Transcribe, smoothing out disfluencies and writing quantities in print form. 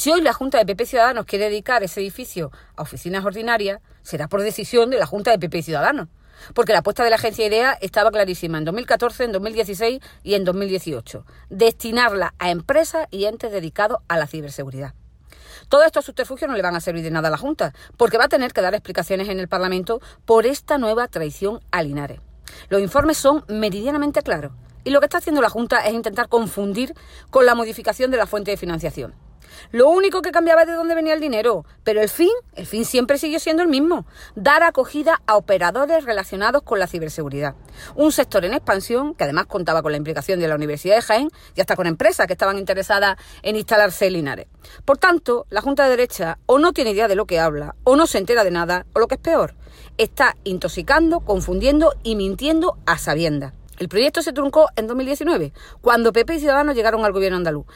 Si hoy la Junta de PP Ciudadanos quiere dedicar ese edificio a oficinas ordinarias, será por decisión de la Junta de PP Ciudadanos, porque la apuesta de la agencia IDEA estaba clarísima en 2014, en 2016 y en 2018, destinarla a empresas y entes dedicados a la ciberseguridad. Todos estos subterfugios no le van a servir de nada a la Junta, porque va a tener que dar explicaciones en el Parlamento por esta nueva traición a Linares. Los informes son meridianamente claros y lo que está haciendo la Junta es intentar confundir con la modificación de la fuente de financiación. Lo único que cambiaba es de dónde venía el dinero, pero el fin siempre siguió siendo el mismo: dar acogida a operadores relacionados con la ciberseguridad. Un sector en expansión que además contaba con la implicación de la Universidad de Jaén y hasta con empresas que estaban interesadas en instalarse en Linares. Por tanto, la Junta de Derecha o no tiene idea de lo que habla, o no se entera de nada, o lo que es peor, está intoxicando, confundiendo y mintiendo a sabiendas. El proyecto se truncó en 2019, cuando PP y Ciudadanos llegaron al gobierno andaluz,